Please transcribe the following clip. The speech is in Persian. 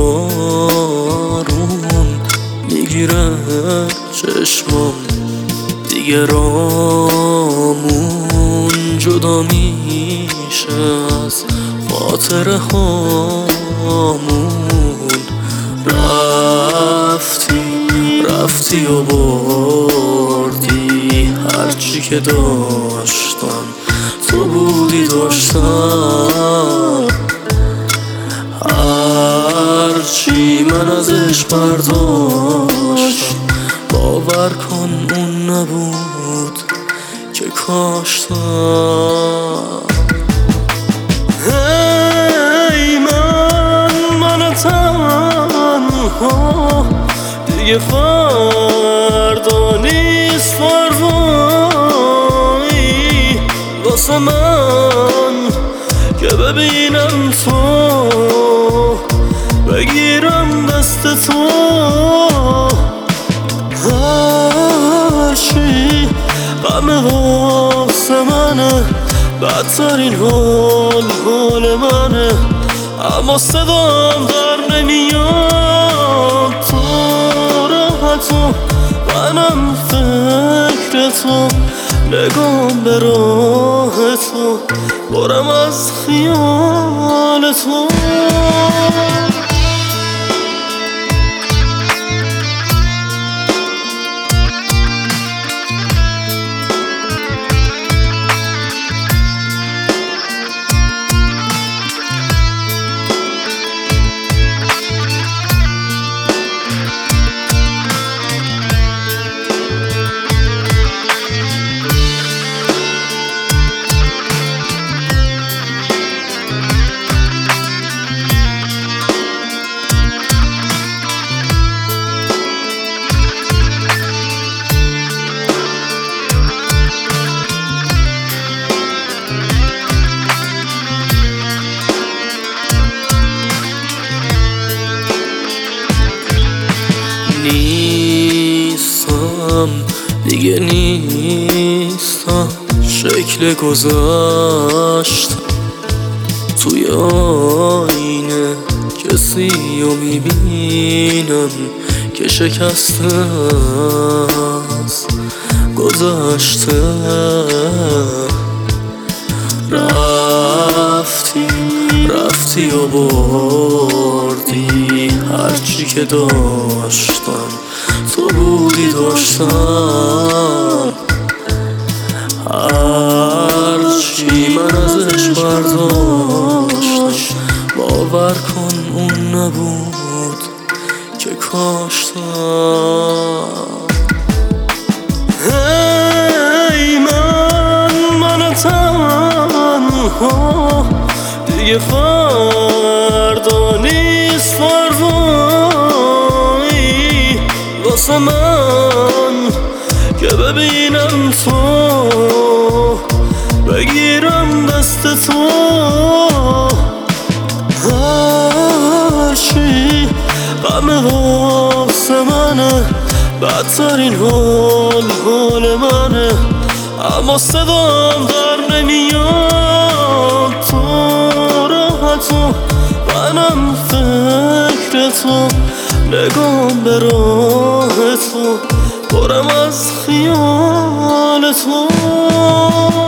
بارون میگیره چشمام، دیگه رامون جدا میشه از خاطره هامون. رفتی و بردی هرچی که داشتم، تو بودی داشتم. هرچی من ازش برداشتم، باور کن اون نبود که کاشتم. هی من تنها، دیگه فردا نیست فردایی واسه من که ببینم تو، بگیرم دست تو. هرچی غم واسه منه، بدترین حال منه، اما صدام در نمیاد. تو راحت و منم فکر تو، نگام به راه تو، برم از خیال تو. نیستم دیگه، نیستم شکل گذشت توی آینه. کسی رو میبینم که شکسته از گذشته. رفتی و بردی هرچی که داشتم، تو بودی داشتم. هرچی من ازش برداشتم، باور کن اون نبود که کاشتم. هی من تنها، دیگه فردا نیست فردایی واسه من که ببینم تو، بگیرم دست تو. هرچی غم واسه منه، بدترین حال منه، اما صدام در نمیاد. تو راحت و منم فکر تو، نگام به راه تو، برم از خیال تو.